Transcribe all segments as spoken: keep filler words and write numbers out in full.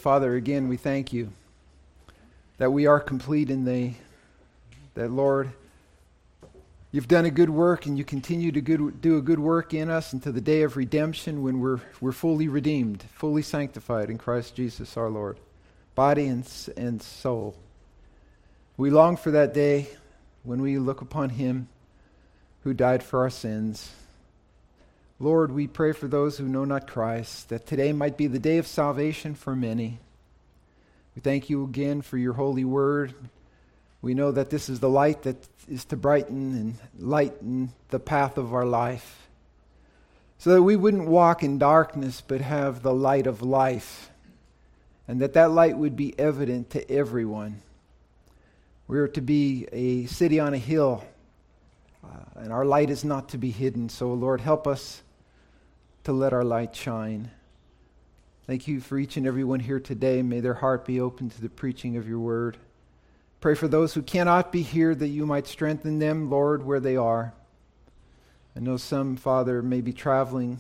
Father, again, we thank you that we are complete in thee, that, Lord, you've done a good work and you continue to good, do a good work in us until the day of redemption when we're, we're fully redeemed, fully sanctified in Christ Jesus our Lord, body and, and soul. We long for that day when we look upon him who died for our sins. Lord, we pray for those who know not Christ, that today might be the day of salvation for many. We thank you again for your holy word. We know that this is the light that is to brighten and lighten the path of our life, so that we wouldn't walk in darkness but have the light of life, and that that light would be evident to everyone. We are to be a city on a hill, uh, and our light is not to be hidden. So, Lord, help us to let our light shine. Thank you for each and every one here today. May their heart be open to the preaching of your word. Pray for those who cannot be here, that you might strengthen them, Lord, where they are. I know some, Father, may be traveling.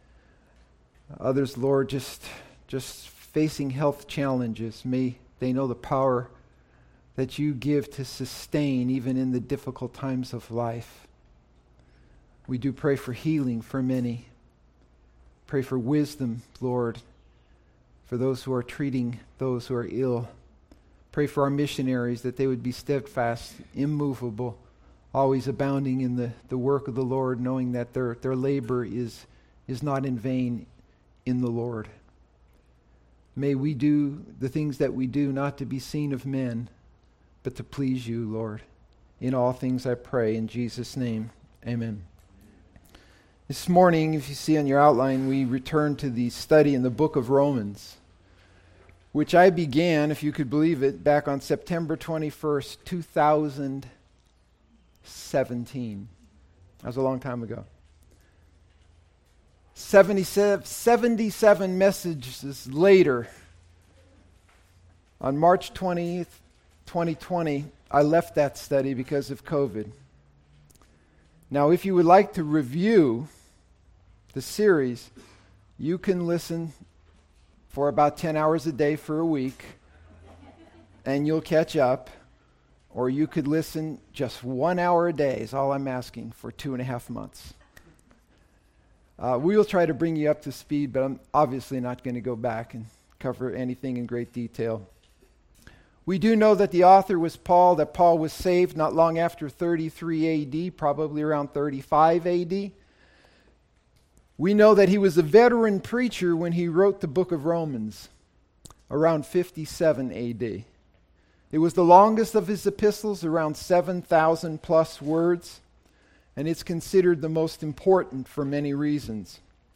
Others, Lord, just, just facing health challenges. May they know the power that you give to sustain even in the difficult times of life. We do pray for healing for many. Pray for wisdom, Lord, for those who are treating those who are ill. Pray for our missionaries, that they would be steadfast, immovable, always abounding in the, the work of the Lord, knowing that their, their labor is, is not in vain in the Lord. May we do the things that we do not to be seen of men, but to please you, Lord. In all things I pray, in Jesus' name, amen. This morning, if you see on your outline, we return to the study in the book of Romans, which I began, if you could believe it, back on September twenty-first, two thousand seventeen. That was a long time ago. seventy-seven, seventy-seven messages later, on March twentieth, twenty twenty, I left that study because of COVID. Now, if you would like to review the series, you can listen for about ten hours a day for a week, and you'll catch up. Or you could listen just one hour a day is all I'm asking for two and a half months. Uh, we will try to bring you up to speed, but I'm obviously not going to go back and cover anything in great detail. We do know that the author was Paul, that Paul was saved not long after thirty-three A D, probably around thirty-five A D. We know that he was a veteran preacher when he wrote the book of Romans, around fifty-seven A D. It was the longest of his epistles, around seven thousand plus words, and it's considered the most important for many reasons.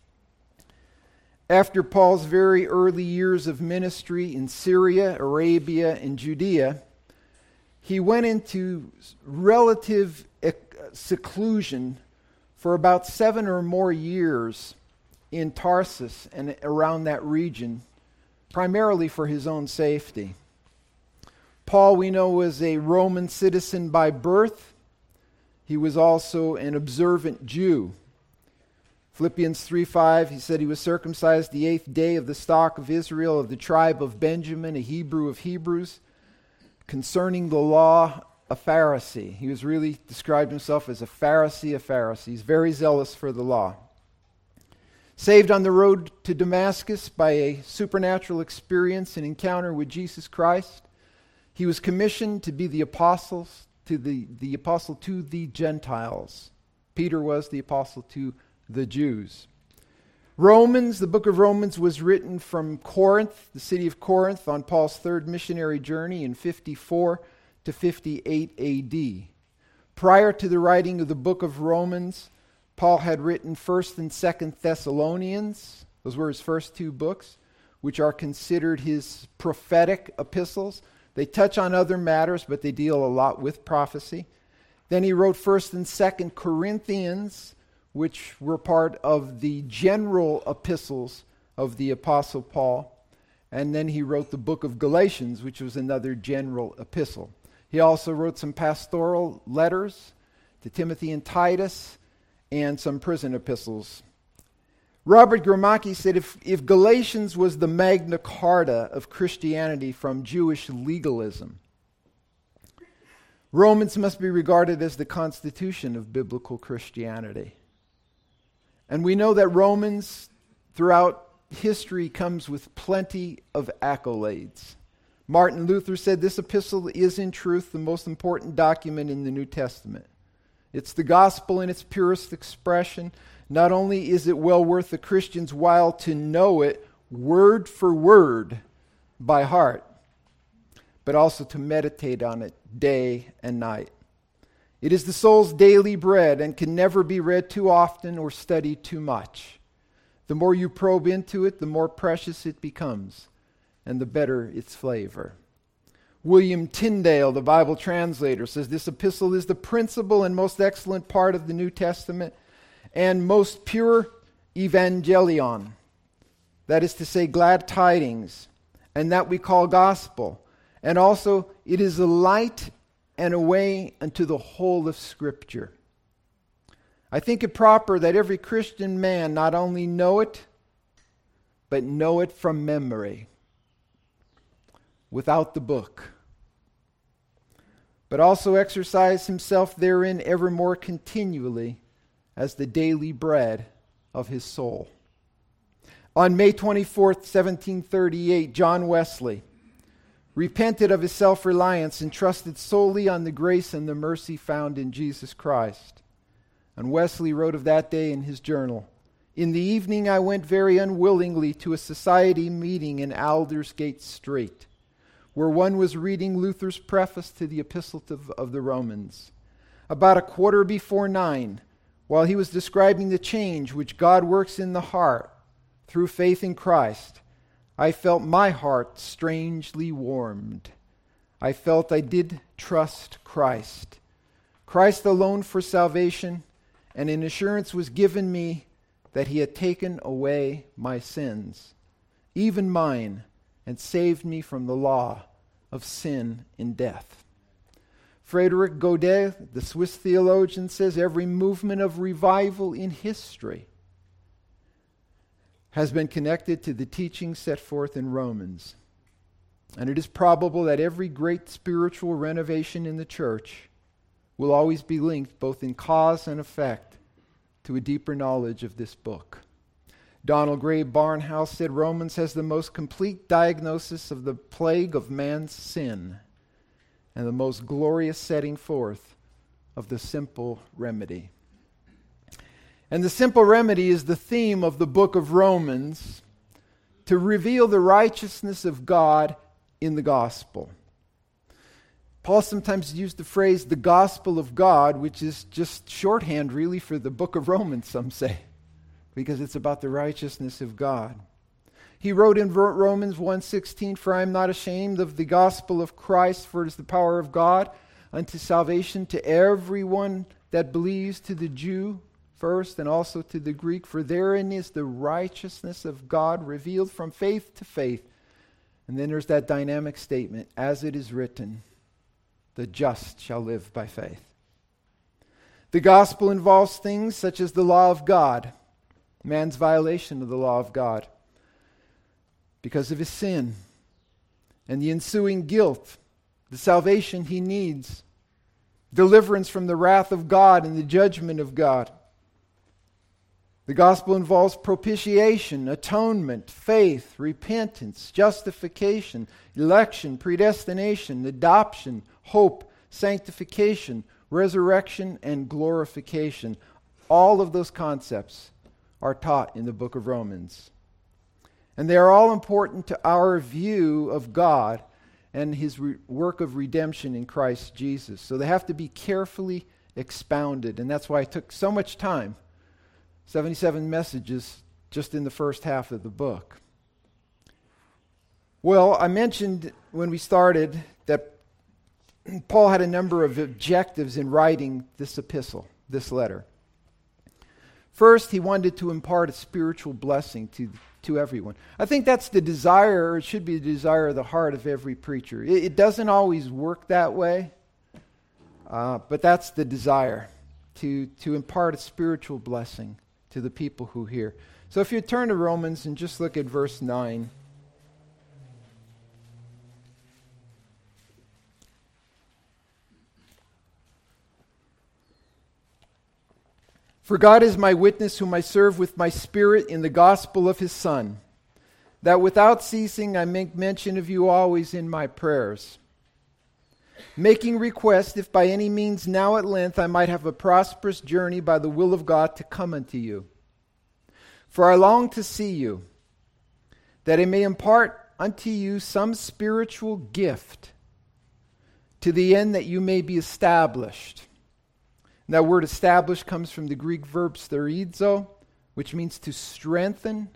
After Paul's very early years of ministry in Syria, Arabia, and Judea, he went into relative seclusion for about seven or more years in Tarsus and around that region, primarily for his own safety. Paul, we know, was a Roman citizen by birth. He was also an observant Jew. Philippians three five, he said he was circumcised the eighth day of the stock of Israel, of the tribe of Benjamin, a Hebrew of Hebrews. Concerning the law, a Pharisee. He was really described himself as a Pharisee of Pharisees, very zealous for the law. Saved on the road to Damascus by a supernatural experience and encounter with Jesus Christ, he was commissioned to be the apostles to the, the apostle to the Gentiles. Peter was the apostle to the Jews. Romans, the book of Romans was written from Corinth, the city of Corinth, on Paul's third missionary journey in fifty-four to fifty-eight A D. Prior to the writing of the book of Romans, Paul had written first and second Thessalonians. Those were his first two books, which are considered his prophetic epistles. They touch on other matters, but they deal a lot with prophecy. Then he wrote first and second Corinthians, which were part of the general epistles of the Apostle Paul. And then he wrote the book of Galatians, which was another general epistle. He also wrote some pastoral letters to Timothy and Titus, and some prison epistles. Robert Gramacki said if, if Galatians was the Magna Carta of Christianity from Jewish legalism, Romans must be regarded as the constitution of biblical Christianity. And we know that Romans throughout history comes with plenty of accolades. Martin Luther said this epistle is in truth the most important document in the New Testament. It's the gospel in its purest expression. Not only is it well worth the Christian's while to know it word for word by heart, but also to meditate on it day and night. It is the soul's daily bread and can never be read too often or studied too much. The more you probe into it, the more precious it becomes, and the better its flavor. William Tyndale, the Bible translator, says this epistle is the principal and most excellent part of the New Testament and most pure evangelion, that is to say, glad tidings, and that we call gospel. And also, it is a light and a way unto the whole of Scripture. I think it proper that every Christian man not only know it, but know it from memory, without the book, but also exercise himself therein ever more continually as the daily bread of his soul. On May twenty-fourth, seventeen thirty-eight, John Wesley repented of his self-reliance and trusted solely on the grace and the mercy found in Jesus Christ. And Wesley wrote of that day in his journal, "In the evening I went very unwillingly to a society meeting in Aldersgate Street, where one was reading Luther's preface to the Epistle to, of the Romans. About a quarter before nine, while he was describing the change which God works in the heart through faith in Christ, I felt my heart strangely warmed. I felt I did trust Christ. Christ alone for salvation, and an assurance was given me that he had taken away my sins, even mine, and saved me from the law of sin and death." Frédéric Godet, the Swiss theologian, says every movement of revival in history has been connected to the teachings set forth in Romans. And it is probable that every great spiritual renovation in the church will always be linked both in cause and effect to a deeper knowledge of this book. Donald Gray Barnhouse said Romans has the most complete diagnosis of the plague of man's sin and the most glorious setting forth of the simple remedy. And the simple remedy is the theme of the book of Romans, to reveal the righteousness of God in the gospel. Paul sometimes used the phrase the gospel of God, which is just shorthand really for the book of Romans, some say, because it's about the righteousness of God. He wrote in Romans one sixteen, "For I am not ashamed of the gospel of Christ, for it is the power of God unto salvation to everyone that believes, to the Jew first and also to the Greek. For therein is the righteousness of God revealed from faith to faith." And then there's that dynamic statement, "As it is written, the just shall live by faith." The gospel involves things such as the law of God, man's violation of the law of God because of his sin, and the ensuing guilt, the salvation he needs, deliverance from the wrath of God and the judgment of God. The gospel involves propitiation, atonement, faith, repentance, justification, election, predestination, adoption, hope, sanctification, resurrection, and glorification. All of those concepts are taught in the book of Romans. And they are all important to our view of God and his re- work of redemption in Christ Jesus. So they have to be carefully expounded. And that's why it took so much time. seventy-seven messages just in the first half of the book. Well, I mentioned when we started that Paul had a number of objectives in writing this epistle, this letter. First, he wanted to impart a spiritual blessing to, to everyone. I think that's the desire, or it should be the desire of the heart of every preacher. It, it doesn't always work that way, uh, but that's the desire, to, to impart a spiritual blessing to the people who hear. So if you turn to Romans and just look at verse nine. For God is my witness, whom I serve with my spirit in the gospel of his Son, that without ceasing I make mention of you always in my prayers, making request, if by any means now at length I might have a prosperous journey by the will of God to come unto you. For I long to see you, that I may impart unto you some spiritual gift, to the end that you may be established. And that word established comes from the Greek verb sterizo, which means to strengthen,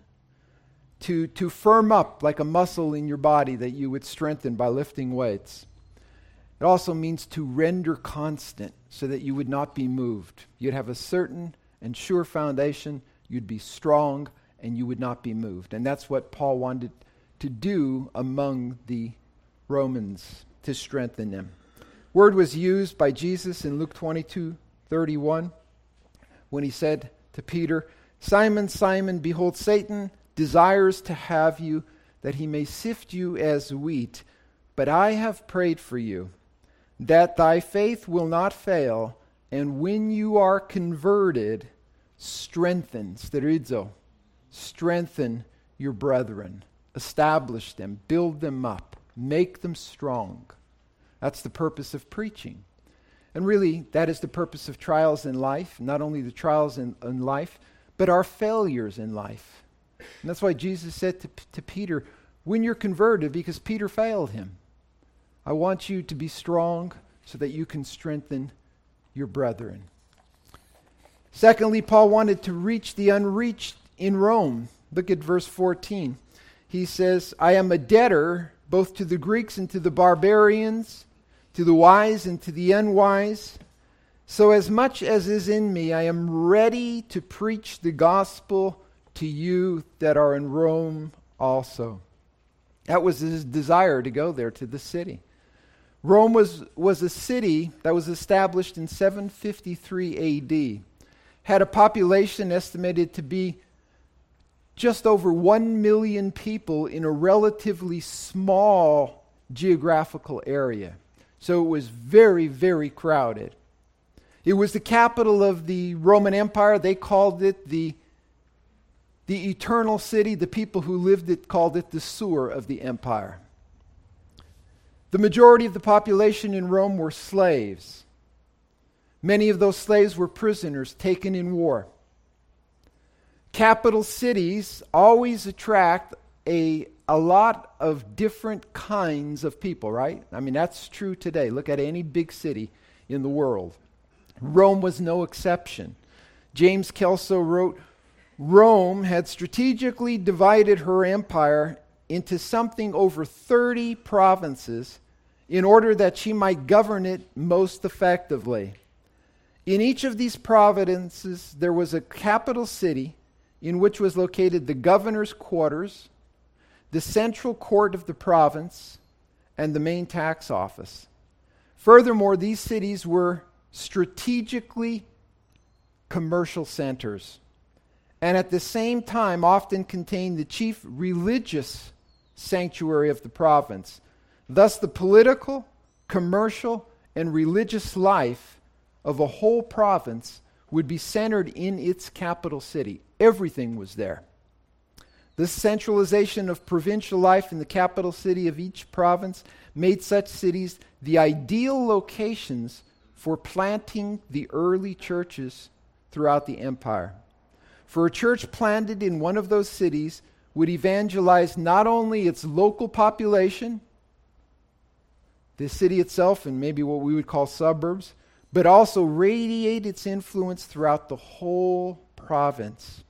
to, to firm up like a muscle in your body that you would strengthen by lifting weights. It also means to render constant so that you would not be moved. You'd have a certain and sure foundation, you'd be strong, and you would not be moved. And that's what Paul wanted to do among the Romans, to strengthen them. Word was used by Jesus in Luke twenty-two thirty-one when he said to Peter, Simon, Simon, behold, Satan desires to have you, that he may sift you as wheat. But I have prayed for you, that thy faith will not fail, and when you are converted, strengthen, sterizo, strengthen your brethren, establish them, build them up, make them strong. That's the purpose of preaching. And really, that is the purpose of trials in life, not only the trials in, in life, but our failures in life. And that's why Jesus said to, to Peter, when you're converted, because Peter failed him, I want you to be strong so that you can strengthen your brethren. Secondly, Paul wanted to reach the unreached in Rome. Look at verse fourteen. He says, I am a debtor both to the Greeks and to the barbarians, to the wise and to the unwise. So as much as is in me, I am ready to preach the gospel to you that are in Rome also. That was his desire to go there to the city. Rome was, was a city that was established in seven fifty-three A D. Had a population estimated to be just over one million people in a relatively small geographical area. So it was very, very crowded. It was the capital of the Roman Empire. They called it the, the eternal city. The people who lived it called it the sewer of the empire. The majority of the population in Rome were slaves. Many of those slaves were prisoners taken in war. Capital cities always attract a, a lot of different kinds of people, right? I mean, that's true today. Look at any big city in the world. Rome was no exception. James Kelso wrote, Rome had strategically divided her empire into something over thirty provinces in order that she might govern it most effectively. In each of these provinces, there was a capital city in which was located the governor's quarters, the central court of the province, and the main tax office. Furthermore, these cities were strategically commercial centers, and at the same time often contained the chief religious sanctuary of the province. Thus, the political, commercial, and religious life of a whole province would be centered in its capital city. Everything was there. This centralization of provincial life in the capital city of each province made such cities the ideal locations for planting the early churches throughout the empire. For a church planted in one of those cities would evangelize not only its local population, the city itself and maybe what we would call suburbs, but also radiate its influence throughout the whole province.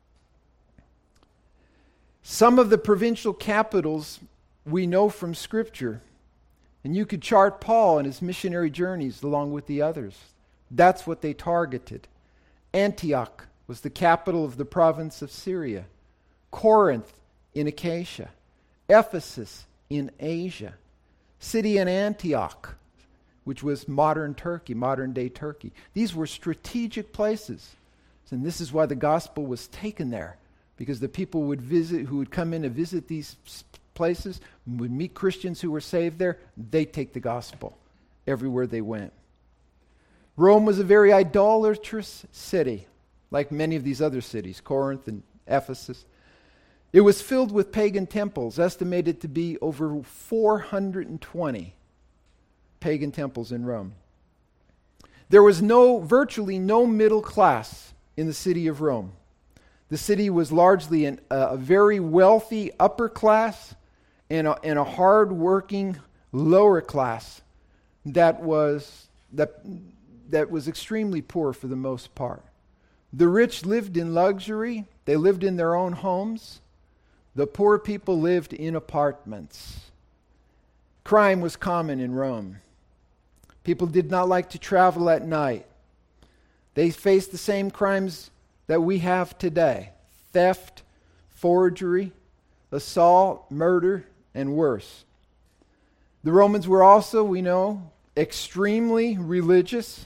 Some of the provincial capitals we know from Scripture, and you could chart Paul and his missionary journeys along with the others. That's what they targeted. Antioch was the capital of the province of Syria. Corinth in Achaia. Ephesus in Asia. City in Antioch, which was modern Turkey, modern-day Turkey. These were strategic places. And this is why the gospel was taken there, because the people would visit, who would come in to visit these places, would meet Christians who were saved there. They'd take the gospel everywhere they went. Rome was a very idolatrous city, like many of these other cities, Corinth and Ephesus. It was filled with pagan temples, estimated to be over four hundred twenty pagan temples in Rome. There was no, virtually no middle class in the city of Rome. The city was largely an, uh, a very wealthy upper class and a, and a hard-working lower class that was that that was extremely poor for the most part. The rich lived in luxury. They lived in their own homes. The poor people lived in apartments. Crime was common in Rome. People did not like to travel at night. They faced the same crimes that we have today: theft, forgery, assault, murder, and worse. The Romans were also, we know, extremely religious.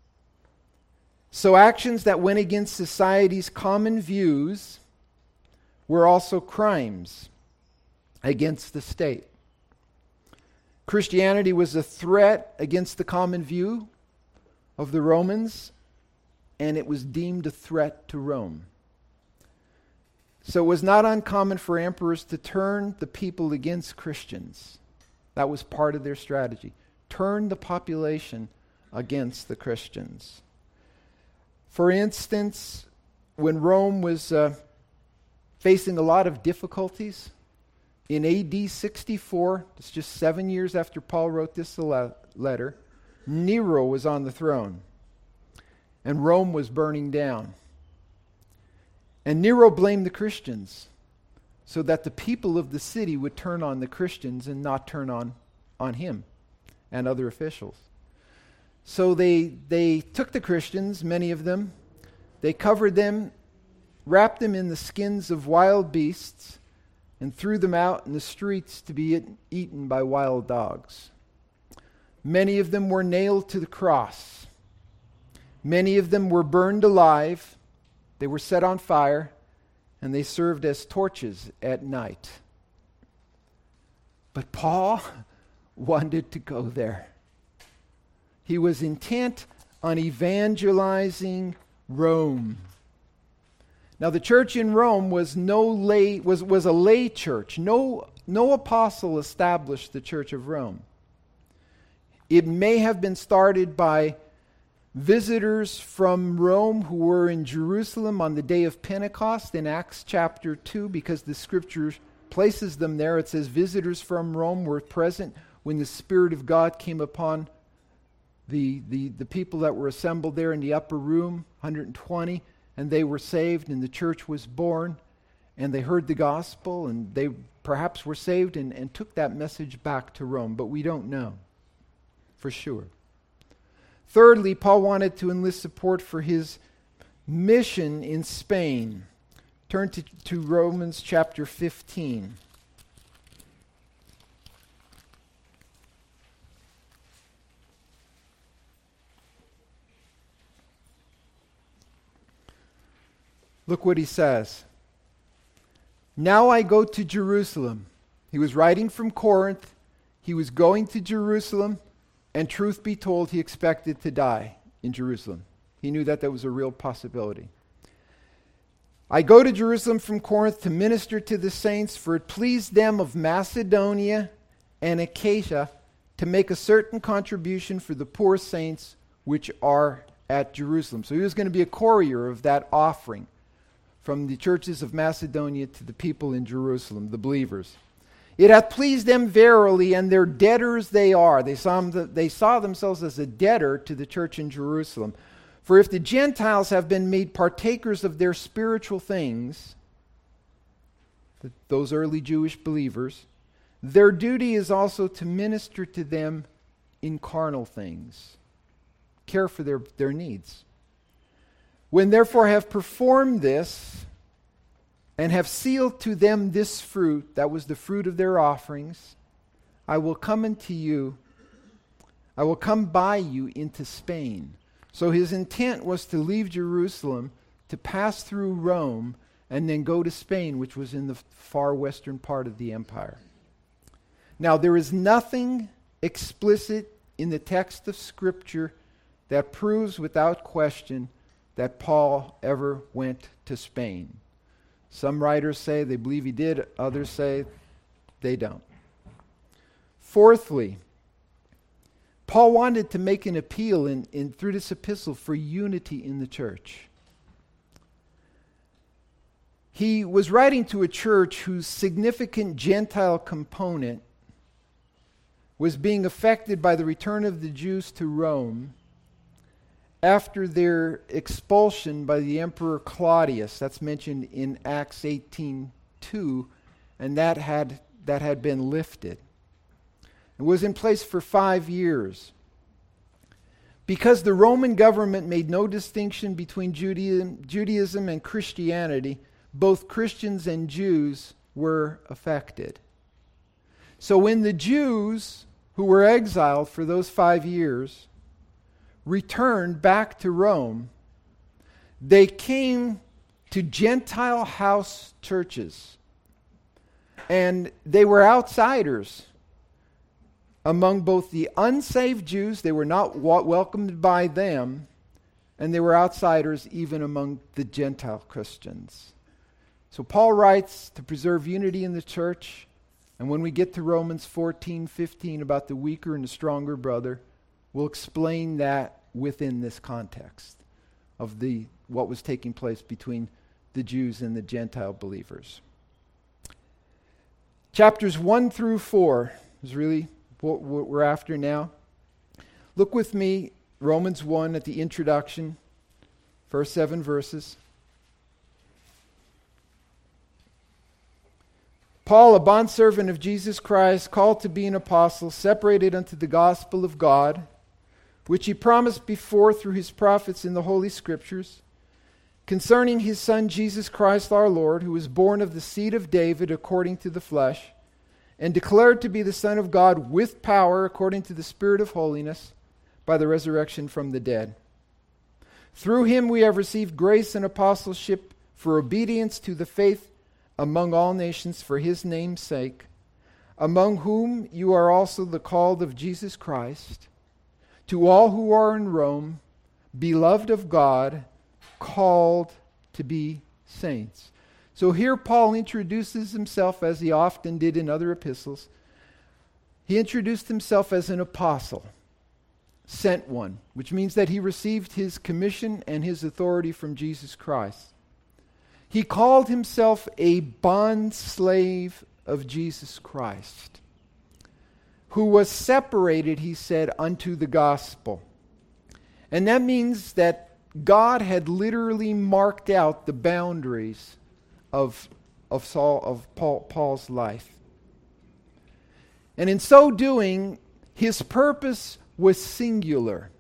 So actions that went against society's common views were also crimes against the state. Christianity was a threat against the common view of the Romans, and it was deemed a threat to Rome. So it was not uncommon for emperors to turn the people against Christians. That was part of their strategy. Turn the population against the Christians. For instance, when Rome was uh, facing a lot of difficulties, in A D sixty-four, it's just seven years after Paul wrote this le- letter, Nero was on the throne, and Rome was burning down. And Nero blamed the Christians so that the people of the city would turn on the Christians and not turn on, on him and other officials. So they they took the Christians, many of them, they covered them, wrapped them in the skins of wild beasts, and threw them out in the streets to be eaten by wild dogs. Many of them were nailed to the cross. Many of them were burned alive. They were set on fire, and they served as torches at night. But Paul wanted to go there. He was intent on evangelizing Rome. Now, the church in Rome was no lay was, was a lay church. No, no apostle established the church of Rome. It may have been started by visitors from Rome who were in Jerusalem on the day of Pentecost in Acts chapter two, because the scripture places them there. It says visitors from Rome were present when the Spirit of God came upon the, the, the people that were assembled there in the upper room, one hundred twenty, and they were saved, and the church was born, and they heard the gospel, and they perhaps were saved and, and took that message back to Rome, but we don't know for sure. Thirdly, Paul wanted to enlist support for his mission in Spain. Turn to, to Romans chapter fifteen. Look what he says. Now I go to Jerusalem. He was writing from Corinth. He was going to Jerusalem. And truth be told, he expected to die in Jerusalem. He knew that that was a real possibility. I go to Jerusalem from Corinth to minister to the saints, for it pleased them of Macedonia and Achaia to make a certain contribution for the poor saints which are at Jerusalem. So he was going to be a courier of that offering from the churches of Macedonia to the people in Jerusalem, the believers. It hath pleased them verily, and their debtors they are. They saw, them, they saw themselves as a debtor to the church in Jerusalem. For if the Gentiles have been made partakers of their spiritual things, those early Jewish believers, their duty is also to minister to them in carnal things, care for their, their needs. When therefore have performed this, and have sealed to them this fruit, that was the fruit of their offerings, I will come unto you, I will come by you into Spain. So his intent was to leave Jerusalem, to pass through Rome, and then go to Spain, which was in the far western part of the empire. Now, there is nothing explicit in the text of Scripture that proves without question that Paul ever went to Spain. Some writers say they believe he did, others say they don't. Fourthly, Paul wanted to make an appeal in, in through this epistle for unity in the church. He was writing to a church whose significant Gentile component was being affected by the return of the Jews to Rome after their expulsion by the Emperor Claudius. That's mentioned in Acts eighteen two, and that had that had been lifted. It was in place for five years. Because the Roman government made no distinction between Judaism, Judaism and Christianity, both Christians and Jews were affected. So when the Jews who were exiled for those five years returned back to Rome, they came to Gentile house churches. And they were outsiders among both the unsaved Jews. They were not wa- welcomed by them, and they were outsiders even among the Gentile Christians. So Paul writes to preserve unity in the church, and when we get to Romans fourteen fifteen about the weaker and the stronger brother, we'll explain that within this context of the what was taking place between the Jews and the Gentile believers. Chapters one through four is really what, what we're after now. Look with me, Romans one at the introduction, first seven verses. Paul, a bondservant of Jesus Christ, called to be an apostle, separated unto the gospel of God, which he promised before through his prophets in the Holy Scriptures, concerning his Son Jesus Christ our Lord, who was born of the seed of David according to the flesh, and declared to be the Son of God with power according to the Spirit of holiness, by the resurrection from the dead. Through him we have received grace and apostleship for obedience to the faith among all nations for his name's sake, among whom you are also the called of Jesus Christ, to all who are in Rome, beloved of God, called to be saints. So here Paul introduces himself, as he often did in other epistles. He introduced himself as an apostle, sent one, which means that he received his commission and his authority from Jesus Christ. He called himself a bond slave of Jesus Christ, who was separated, he said, unto the gospel. And that means that God had literally marked out the boundaries of, of Saul, of Paul, Paul's life. And in so doing, his purpose was singular: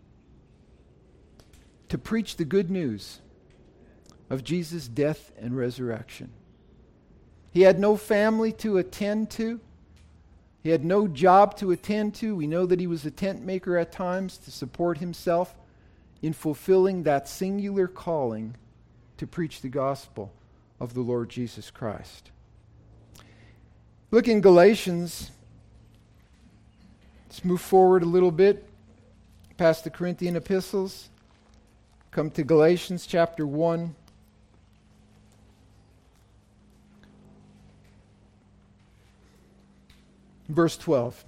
to preach the good news of Jesus' death and resurrection. He had no family to attend to. He had no job to attend to. We know that he was a tent maker at times to support himself in fulfilling that singular calling to preach the gospel of the Lord Jesus Christ. Look in Galatians. Let's move forward a little bit past the Corinthian epistles. Come to Galatians chapter one. Verse twelve.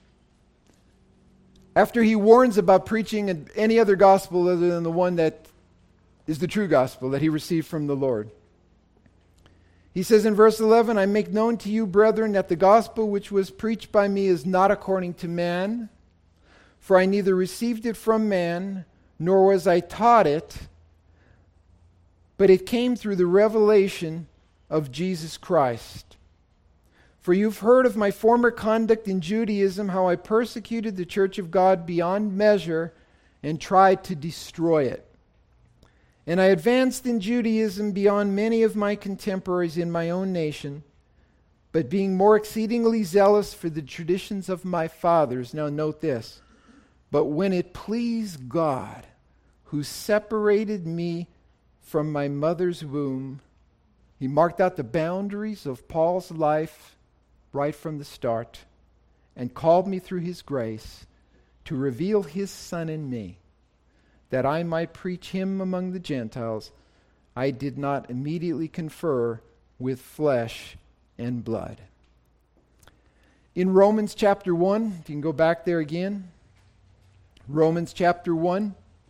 After he warns about preaching any other gospel other than the one that is the true gospel that he received from the Lord, he says in verse eleven, I make known to you, brethren, that the gospel which was preached by me is not according to man, for I neither received it from man, nor was I taught it, but it came through the revelation of Jesus Christ. For you've heard of my former conduct in Judaism, how I persecuted the church of God beyond measure and tried to destroy it. And I advanced in Judaism beyond many of my contemporaries in my own nation, but being more exceedingly zealous for the traditions of my fathers. Now note this. But when it pleased God, who separated me from my mother's womb He marked out the boundaries of Paul's life right from the start and called me through his grace to reveal his Son in me, that I might preach him among the Gentiles. I did not immediately confer with flesh and blood. In Romans chapter one, if you can go back there again, Romans chapter one,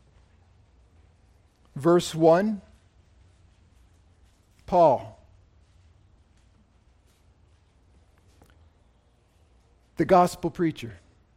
verse one, Paul, the gospel preacher.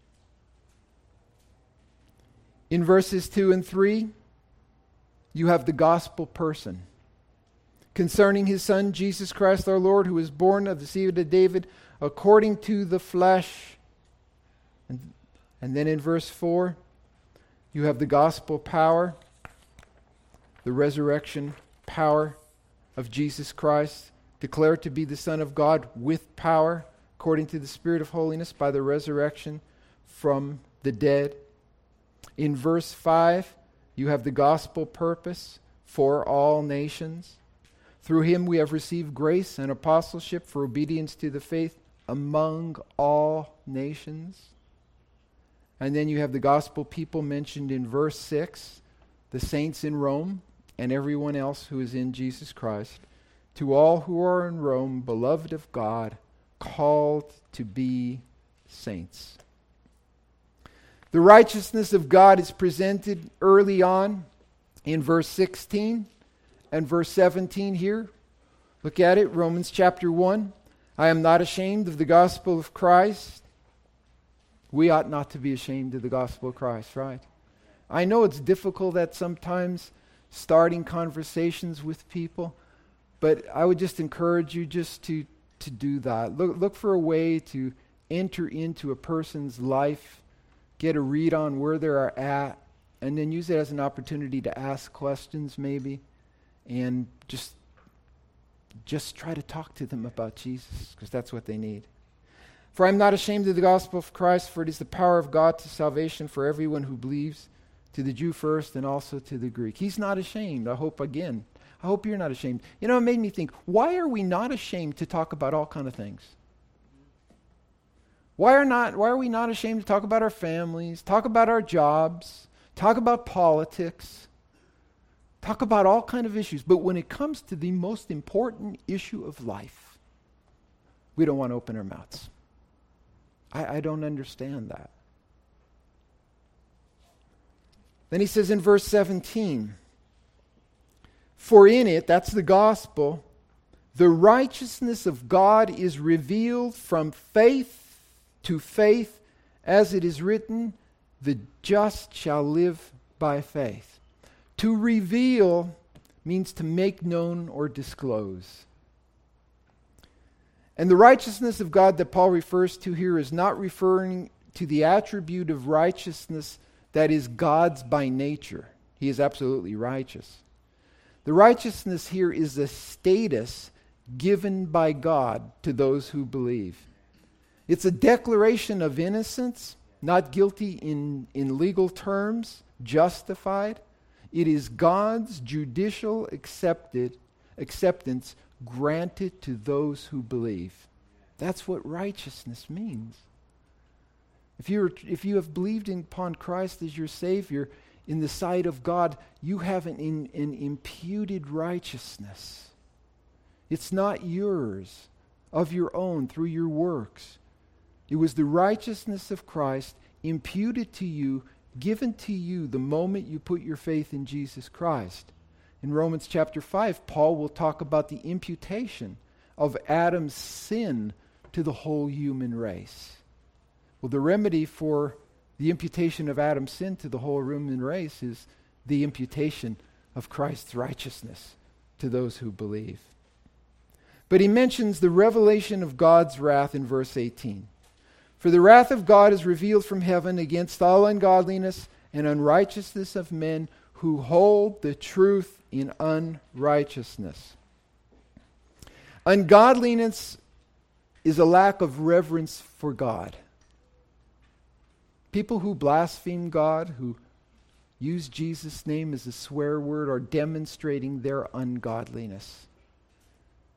In verses two and three, you have the gospel person. Concerning his Son, Jesus Christ our Lord, who was born of the seed of David according to the flesh. And, and then in verse four, you have the gospel power, the resurrection power of Jesus Christ, declared to be the Son of God with power, according to the Spirit of holiness, by the resurrection from the dead. In verse five, you have the gospel purpose for all nations. Through him we have received grace and apostleship for obedience to the faith among all nations. And then you have the gospel people mentioned in verse six, the saints in Rome and everyone else who is in Jesus Christ. To all who are in Rome, beloved of God, called to be saints. The righteousness of God is presented early on in verse sixteen and verse seventeen here. Look at it, Romans chapter one. I am not ashamed of the gospel of Christ. We ought not to be ashamed of the gospel of Christ, right? I know it's difficult at sometimes starting conversations with people, but I would just encourage you just to, to do that. Look, look for a way to enter into a person's life, get a read on where they're at, and then use it as an opportunity to ask questions maybe, and just, just try to talk to them about Jesus, because that's what they need. For I am not ashamed of the gospel of Christ, for it is the power of God to salvation for everyone who believes, to the Jew first and also to the Greek. He's not ashamed, I hope again. I hope you're not ashamed. You know, it made me think, why are we not ashamed to talk about all kind of things? Why are not? Why are we not ashamed to talk about our families, talk about our jobs, talk about politics, talk about all kind of issues? But when it comes to the most important issue of life, we don't want to open our mouths. I, I don't understand that. Then he says in verse seventeen, for in it, that's the gospel, the righteousness of God is revealed from faith to faith, as it is written, the just shall live by faith. To reveal means to make known or disclose. And the righteousness of God that Paul refers to here is not referring to the attribute of righteousness that is God's by nature. He is absolutely righteous. The righteousness here is a status given by God to those who believe. It's a declaration of innocence, not guilty in, in legal terms, justified. It is God's judicial accepted acceptance granted to those who believe. That's what righteousness means. If you if you have believed in, upon Christ as your Savior, in the sight of God, you have an, in, an imputed righteousness. It's not yours, of your own, through your works. It was the righteousness of Christ imputed to you, given to you the moment you put your faith in Jesus Christ. In Romans chapter five, Paul will talk about the imputation of Adam's sin to the whole human race. Well, the remedy for the imputation of Adam's sin to the whole human race is the imputation of Christ's righteousness to those who believe. But he mentions the revelation of God's wrath in verse eighteen. For the wrath of God is revealed from heaven against all ungodliness and unrighteousness of men who hold the truth in unrighteousness. Ungodliness is a lack of reverence for God. People who blaspheme God, who use Jesus' name as a swear word, are demonstrating their ungodliness.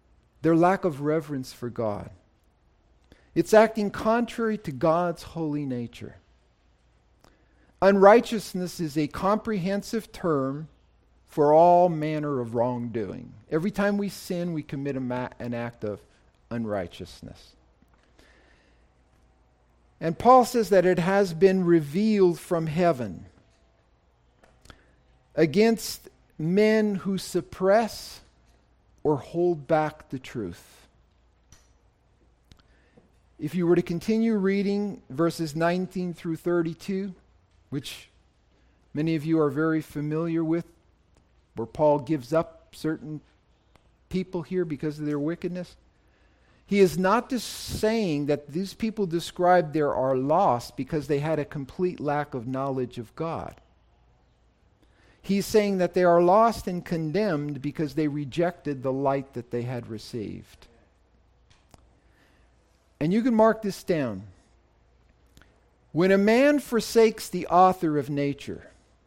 their lack of reverence for God. It's acting contrary to God's holy nature. Unrighteousness is a comprehensive term for all manner of wrongdoing. Every time we sin, we commit a ma- an act of unrighteousness. And Paul says that it has been revealed from heaven against men who suppress or hold back the truth. If you were to continue reading verses nineteen through thirty-two, which many of you are very familiar with, where Paul gives up certain people here because of their wickedness, he is not just saying that these people described there are lost because they had a complete lack of knowledge of God. He's saying that they are lost and condemned because they rejected the light that they had received. And you can mark this down. When a man forsakes the author of nature,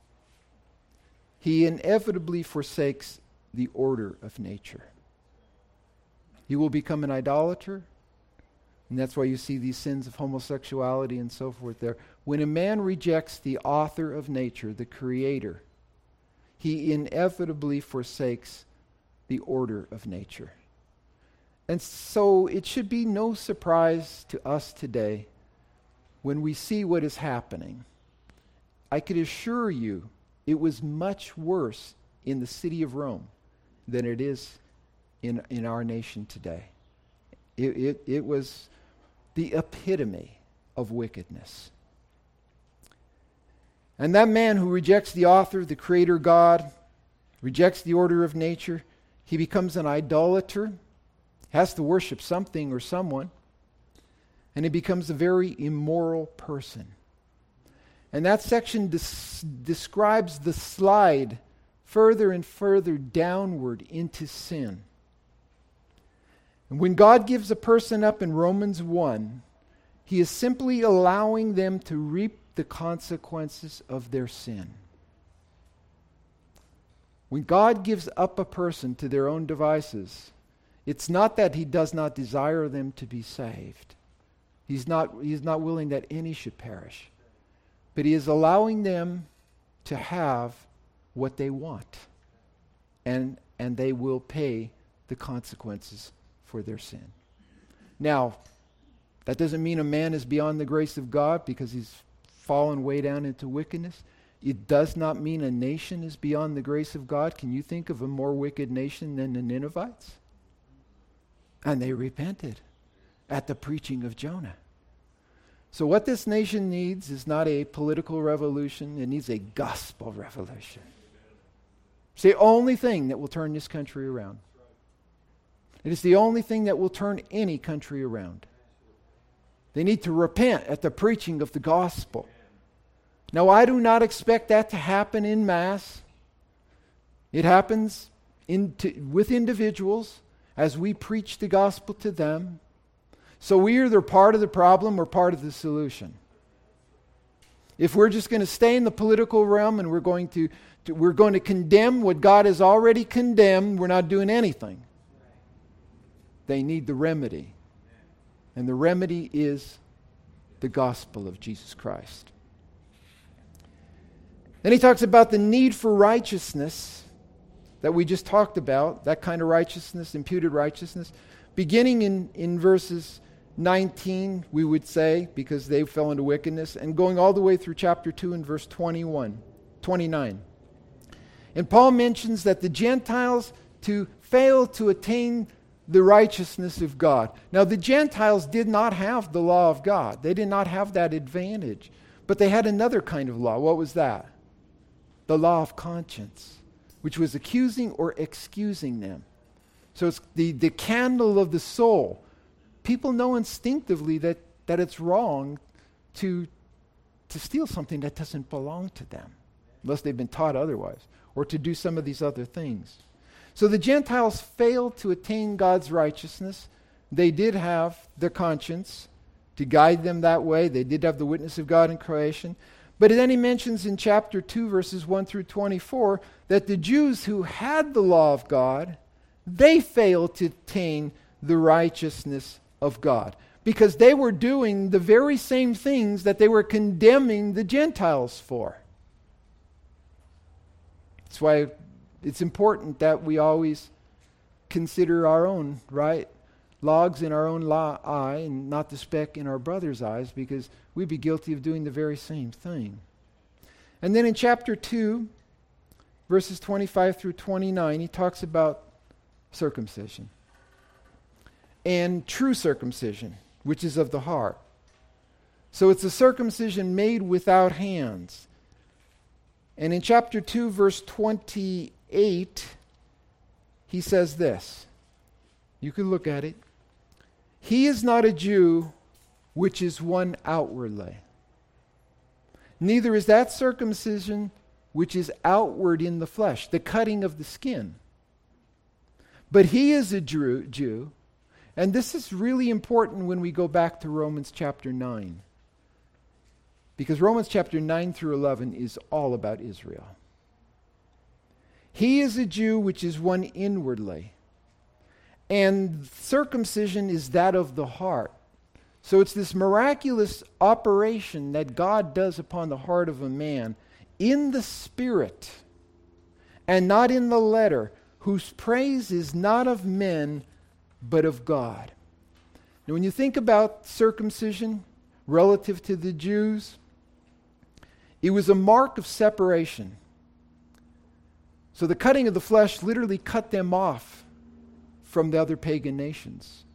he inevitably forsakes the order of nature. He will become an idolater, and that's why you see these sins of homosexuality and so forth there. When a man rejects the author of nature, the creator, he inevitably forsakes the order of nature. And so it should be no surprise to us today when we see what is happening. I could assure you it was much worse in the city of Rome than it is in, in our nation today. It, it, it was the epitome of wickedness. And that man who rejects the author, the creator God, rejects the order of nature, he becomes an idolater, has to worship something or someone, and he becomes a very immoral person. And that section des- describes the slide further and further downward into sin. And when God gives a person up in Romans one, he is simply allowing them to reap the consequences of their sin. When God gives up a person to their own devices, it's not that he does not desire them to be saved. He's not, he's not willing that any should perish. But he is allowing them to have what they want. And, and they will pay the consequences for their sin. Now, that doesn't mean a man is beyond the grace of God because he's fallen way down into wickedness. It does not mean a nation is beyond the grace of God. Can you think of a more wicked nation than the Ninevites? And they repented at the preaching of Jonah. So what this nation needs is not a political revolution. It needs a gospel revolution. It's the only thing that will turn this country around. It is the only thing that will turn any country around. They need to repent at the preaching of the gospel. Now, I do not expect that to happen in mass. It happens in to, with individuals as we preach the gospel to them. So we're either part of the problem or part of the solution. If we're just going to stay in the political realm and we're going to, to we're going to condemn what God has already condemned, we're not doing anything. They need the remedy. And the remedy is the gospel of Jesus Christ. Then he talks about the need for righteousness that we just talked about, that kind of righteousness, imputed righteousness. Beginning in, in verses nineteen, we would say, because they fell into wickedness, and going all the way through chapter two and verse twenty-one, twenty-nine. And Paul mentions that the Gentiles to fail to attain the righteousness of God. Now, the Gentiles did not have the law of God. They did not have that advantage. But they had another kind of law. What was that? The law of conscience, which was accusing or excusing them. So it's the, the candle of the soul. People know instinctively that, that it's wrong to, to steal something that doesn't belong to them, unless they've been taught otherwise, or to do some of these other things. So the Gentiles failed to attain God's righteousness. They did have their conscience to guide them that way. They did have the witness of God in creation. But then he mentions in chapter two, verses one through twenty-four, that the Jews who had the law of God, they failed to attain the righteousness of God. Because they were doing the very same things that they were condemning the Gentiles for. That's why it's important that we always consider our own, right, logs in our own lo- eye and not the speck in our brother's eyes, because we'd be guilty of doing the very same thing. And then in chapter two, verses twenty-five through twenty-nine, he talks about circumcision and true circumcision, which is of the heart. So it's a circumcision made without hands. And in chapter two, verse twenty-eight, he says this. You can look at it. He is not a Jew which is one outwardly. Neither is that circumcision which is outward in the flesh, the cutting of the skin. But he is a Jew, Jew, and this is really important when we go back to Romans chapter nine. Because Romans chapter nine through eleven is all about Israel. He is a Jew which is one inwardly. And circumcision is that of the heart. So it's this miraculous operation that God does upon the heart of a man in the spirit and not in the letter, whose praise is not of men but of God. Now when you think about circumcision relative to the Jews, it was a mark of separation. So the cutting of the flesh literally cut them off from the other pagan nations.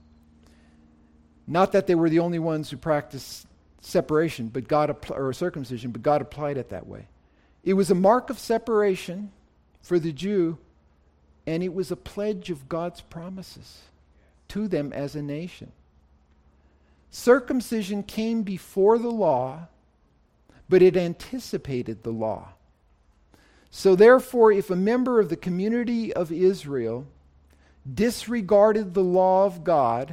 Not that they were the only ones who practiced separation, but God apl- or circumcision, but God applied it that way. It was a mark of separation for the Jew, and it was a pledge of God's promises to them as a nation. Circumcision came before the law, but it anticipated the law. So therefore, if a member of the community of Israel disregarded the law of God,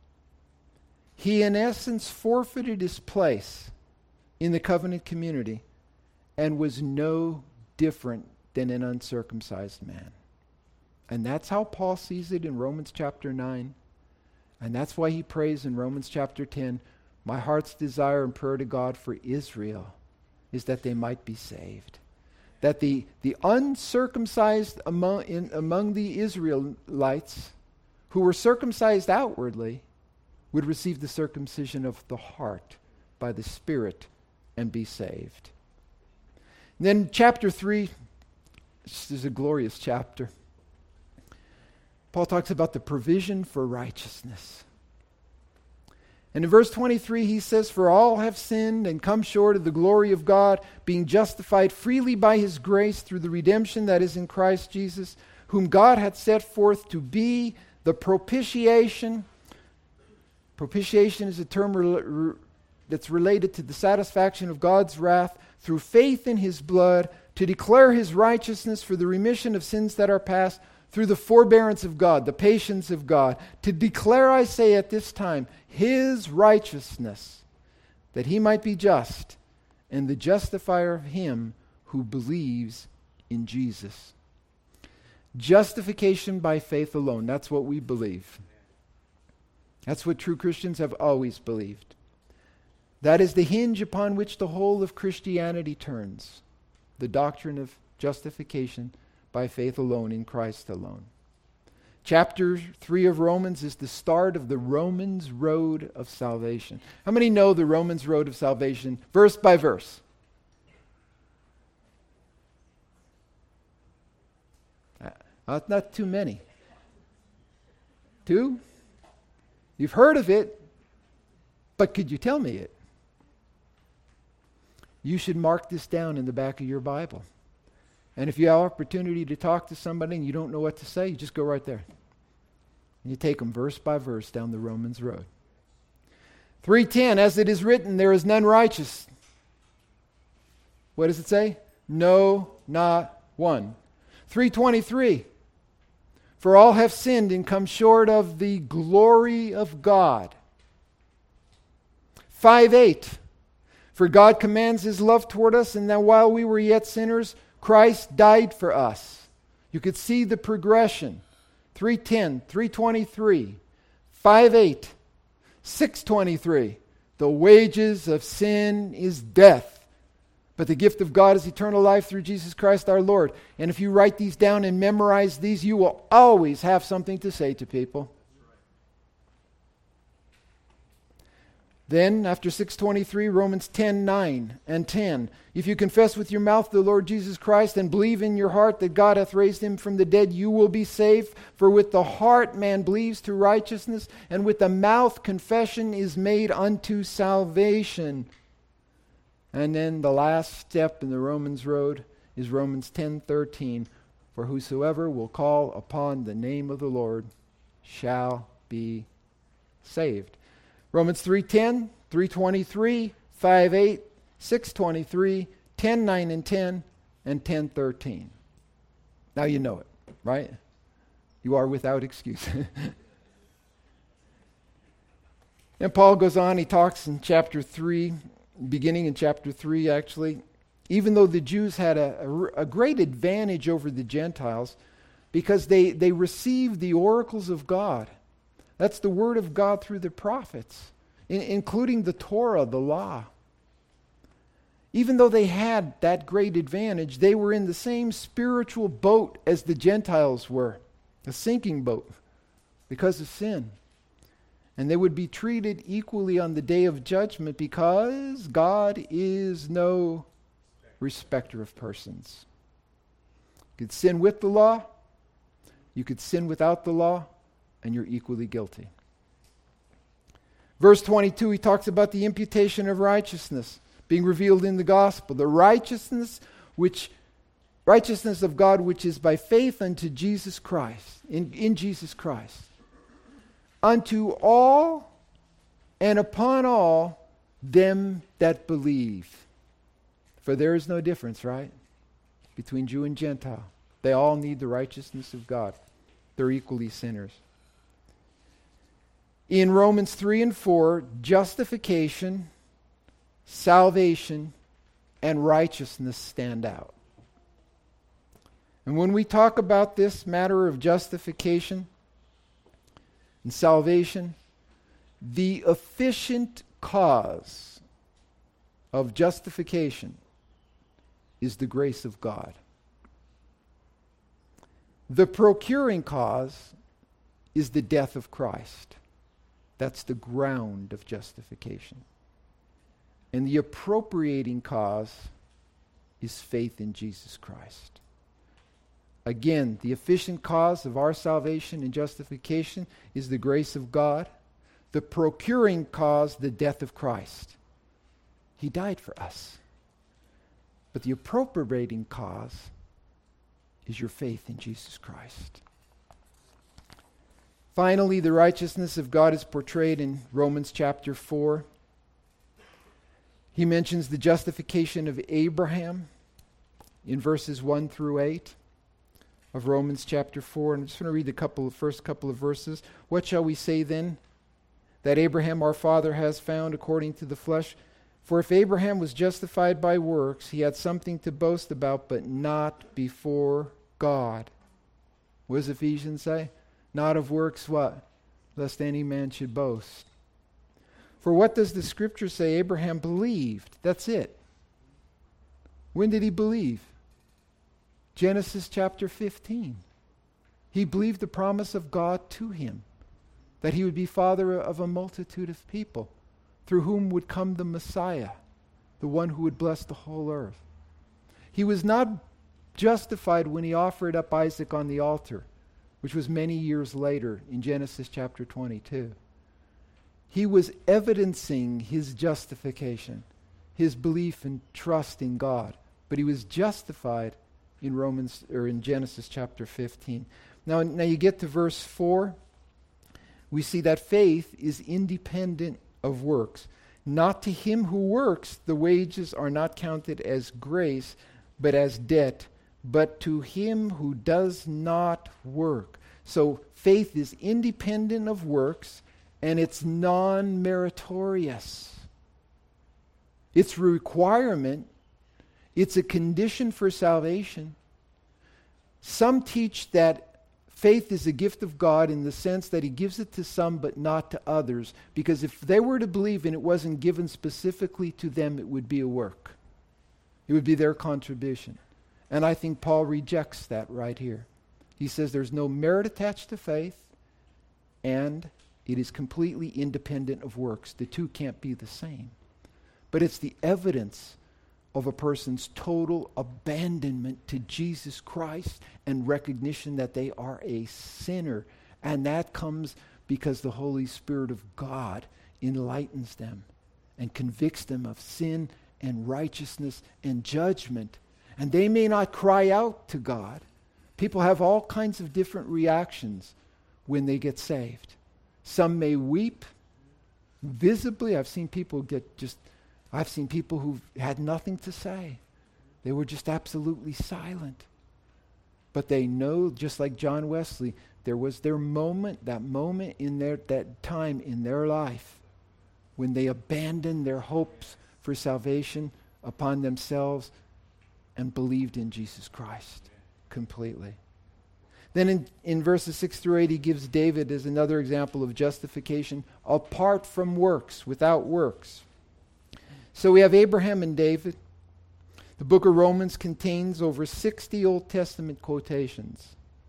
he in essence forfeited his place in the covenant community and was no different than an uncircumcised man. And that's how Paul sees it in Romans chapter nine. And that's why he prays in Romans chapter ten, my heart's desire and prayer to God for Israel is that they might be saved. That the, the uncircumcised among, in, among the Israelites who were circumcised outwardly would receive the circumcision of the heart by the Spirit and be saved. And then chapter three, this is a glorious chapter. Paul talks about the provision for righteousness. And in verse twenty-three he says, for all have sinned and come short of the glory of God, being justified freely by his grace through the redemption that is in Christ Jesus, whom God hath set forth to be the propitiation. Propitiation is a term re- re- that's related to the satisfaction of God's wrath through faith in his blood, to declare his righteousness for the remission of sins that are past, through the forbearance of God, the patience of God, to declare, I say at this time, his righteousness, that he might be just and the justifier of him who believes in Jesus. Justification by faith alone, that's what we believe. That's what true Christians have always believed. That is the hinge upon which the whole of Christianity turns, the doctrine of justification by faith alone in Christ alone. Chapter three of Romans is the start of the Romans road of salvation. How many know the Romans road of salvation verse by verse? Uh, not too many. Two? You've heard of it, but could you tell me it? You should mark this down in the back of your Bible. And if you have opportunity to talk to somebody and you don't know what to say, you just go right there. And you take them verse by verse down the Romans road. three ten, as it is written, there is none righteous. What does it say? No, not one. three twenty-three, for all have sinned and come short of the glory of God. five eight, for God commands his love toward us, and that while we were yet sinners, Christ died for us. You could see the progression. three ten, three twenty-three, five eight, six twenty-three. The wages of sin is death, but the gift of God is eternal life through Jesus Christ our Lord. And if you write these down and memorize these, you will always have something to say to people. Then, after six twenty-three, Romans ten nine and ten. If you confess with your mouth the Lord Jesus Christ and believe in your heart that God hath raised him from the dead, you will be saved. For with the heart man believes to righteousness, and with the mouth confession is made unto salvation. And then the last step in the Romans road is Romans ten thirteen. For whosoever will call upon the name of the Lord shall be saved. Romans three ten, three twenty-three, five eight, six twenty-three, ten nine and ten, and ten thirteen. Now you know it, right? You are without excuse. And Paul goes on, he talks in chapter three, beginning in chapter three actually, even though the Jews had a, a, a great advantage over the Gentiles because they, they received the oracles of God. That's the word of God through the prophets, in, including the Torah, the law. Even though they had that great advantage, they were in the same spiritual boat as the Gentiles were, a sinking boat because of sin. And they would be treated equally on the day of judgment because God is no respecter of persons. You could sin with the law, you could sin without the law, and you're equally guilty. Verse twenty-two, he talks about the imputation of righteousness being revealed in the gospel. The righteousness which righteousness of God which is by faith unto Jesus Christ, in, in Jesus Christ. Unto all and upon all them that believe. For there is no difference, right? Between Jew and Gentile. They all need the righteousness of God. They're equally sinners. In Romans three and four, justification, salvation, and righteousness stand out. And when we talk about this matter of justification and salvation, the efficient cause of justification is the grace of God. The procuring cause is the death of Christ. That's the ground of justification. And the appropriating cause is faith in Jesus Christ. Again, the efficient cause of our salvation and justification is the grace of God. The procuring cause, the death of Christ. He died for us. But the appropriating cause is your faith in Jesus Christ. Finally, the righteousness of God is portrayed in Romans chapter four. He mentions the justification of Abraham in verses one through eight of Romans chapter four. And I'm just going to read the couple of, first couple of verses. What shall we say then? That Abraham our father has found according to the flesh? For if Abraham was justified by works, he had something to boast about, but not before God. What does Ephesians say? Not of works what? Lest any man should boast. For what does the scripture say? Abraham believed. That's it. When did he believe? Genesis chapter fifteen. He believed the promise of God to him, that he would be father of a multitude of people, through whom would come the Messiah, the one who would bless the whole earth. He was not justified when he offered up Isaac on the altar, which was many years later in Genesis chapter twenty-two. He was evidencing his justification, his belief and trust in God, but he was justified in Romans or in Genesis chapter fifteen. Now, now you get to verse four. We see that faith is independent of works. Not to him who works, the wages are not counted as grace, but as debt. But to him who does not work. So faith is independent of works, and it's non-meritorious. It's a requirement. It's a condition for salvation. Some teach that faith is a gift of God in the sense that he gives it to some but not to others. Because if they were to believe and it wasn't given specifically to them, it would be a work. It would be their contribution. And I think Paul rejects that right here. He says there's no merit attached to faith, and it is completely independent of works. The two can't be the same. But it's the evidence of a person's total abandonment to Jesus Christ and recognition that they are a sinner. And that comes because the Holy Spirit of God enlightens them and convicts them of sin and righteousness and judgment. And they may not cry out to God. People have all kinds of different reactions when they get saved. Some may weep visibly. I've seen people get just, I've seen people who've had nothing to say. They were just absolutely silent. But they know, just like John Wesley, there was their moment, that moment in their, that time in their life when they abandoned their hopes for salvation upon themselves and believed in Jesus Christ completely. Then in, in verses six through eight, he gives David as another example of justification apart from works, without works. So we have Abraham and David. The book of Romans contains over sixty Old Testament quotations.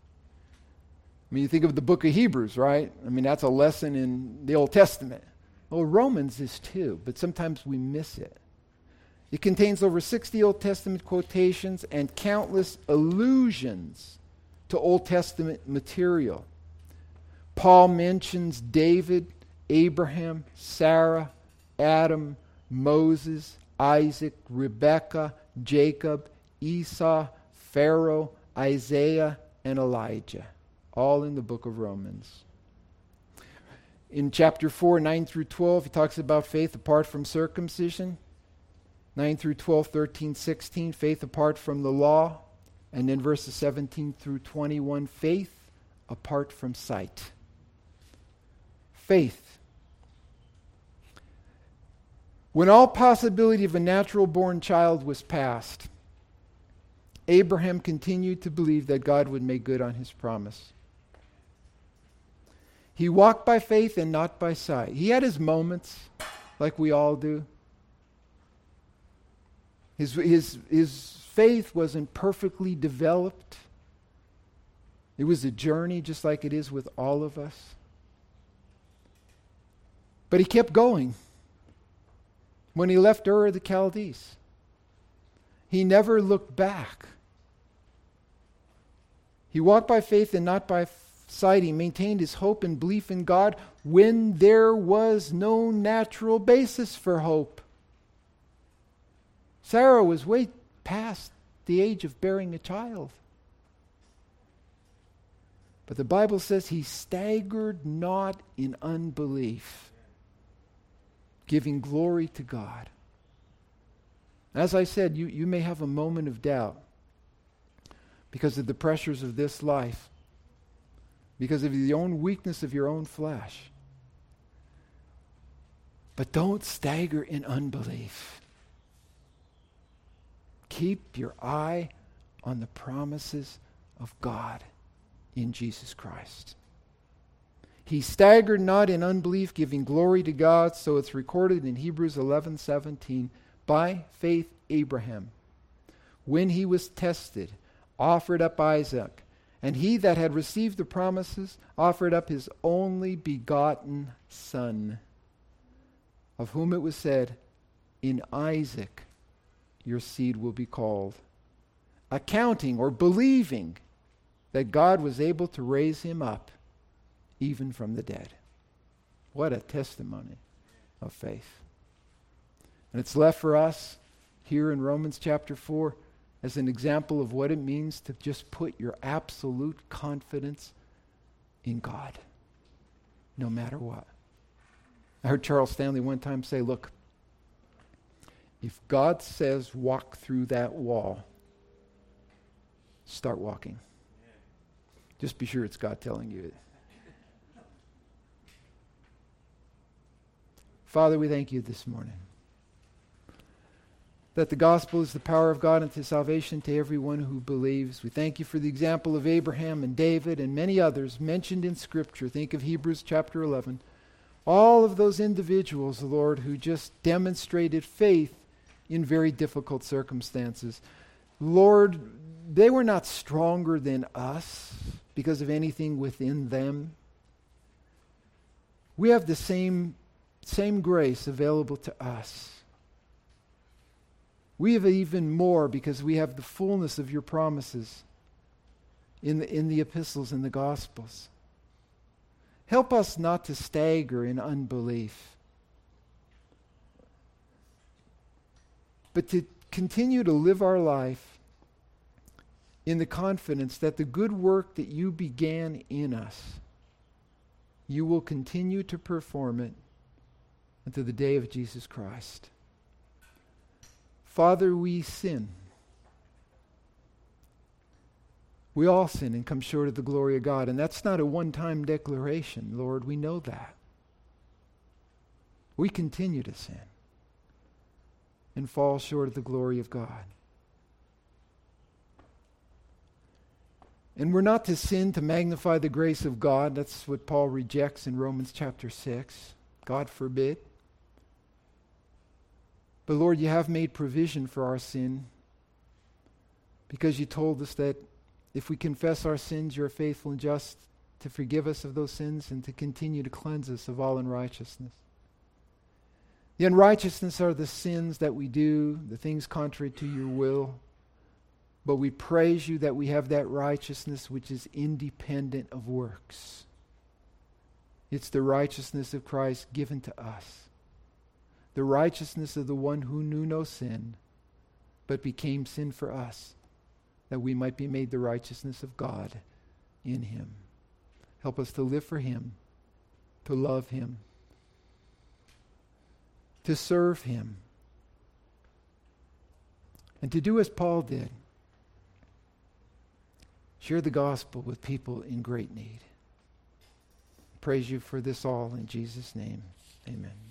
I mean, you think of the book of Hebrews, right? I mean, that's a lesson in the Old Testament. Well, Romans is too, but sometimes we miss it. It contains over sixty Old Testament quotations and countless allusions to Old Testament material. Paul mentions David, Abraham, Sarah, Adam, Moses, Isaac, Rebekah, Jacob, Esau, Pharaoh, Isaiah, and Elijah, all in the book of Romans. In chapter four, nine through twelve, he talks about faith apart from circumcision. nine through twelve, thirteen, sixteen, faith apart from the law. And then verses seventeen through twenty-one, faith apart from sight. Faith. When all possibility of a natural-born child was past, Abraham continued to believe that God would make good on his promise. He walked by faith and not by sight. He had his moments, like we all do. His, his, his faith wasn't perfectly developed. It was a journey just like it is with all of us. But he kept going. When he left Ur of the Chaldees, he never looked back. He walked by faith and not by sight. He maintained his hope and belief in God when there was no natural basis for hope. Sarah was way past the age of bearing a child. But the Bible says he staggered not in unbelief, giving glory to God. As I said, you, you may have a moment of doubt because of the pressures of this life, because of the own weakness of your own flesh. But don't stagger in unbelief. Keep your eye on the promises of God in Jesus Christ. He staggered not in unbelief, giving glory to God. So it's recorded in Hebrews eleven seventeen. By faith Abraham, when he was tested, offered up Isaac. And he that had received the promises offered up his only begotten son, of whom it was said, in Isaac your seed will be called. Accounting or believing that God was able to raise him up even from the dead. What a testimony of faith. And it's left for us here in Romans chapter four as an example of what it means to just put your absolute confidence in God, no matter what. I heard Charles Stanley one time say, look, if God says walk through that wall, start walking. Just be sure it's God telling you it. Father, we thank you this morning. that the gospel is the power of God unto salvation to everyone who believes. We thank you for the example of Abraham and David and many others mentioned in Scripture. Think of Hebrews chapter eleven. All of those individuals, Lord, who just demonstrated faith in very difficult circumstances. Lord, they were not stronger than us because of anything within them. We have the same, same grace available to us. We have even more because we have the fullness of your promises in the, in the epistles and the gospels. Help us not to stagger in unbelief, but to continue to live our life in the confidence that the good work that you began in us, you will continue to perform it until the day of Jesus Christ. Father, we sin. We all sin and come short of the glory of God. And that's not a one-time declaration, Lord. We know that. We continue to sin and fall short of the glory of God. And we're not to sin to magnify the grace of God. That's what Paul rejects in Romans chapter six. God forbid. But Lord, you have made provision for our sin because you told us that if we confess our sins, you are faithful and just to forgive us of those sins and to continue to cleanse us of all unrighteousness. The unrighteousness are the sins that we do, the things contrary to your will. But we praise you that we have that righteousness which is independent of works. It's the righteousness of Christ given to us. The righteousness of the one who knew no sin, but became sin for us, that we might be made the righteousness of God in him. Help us to live for him, to love him, to serve him, and to do as Paul did. Share the gospel with people in great need. Praise you for this all in Jesus' name. Amen.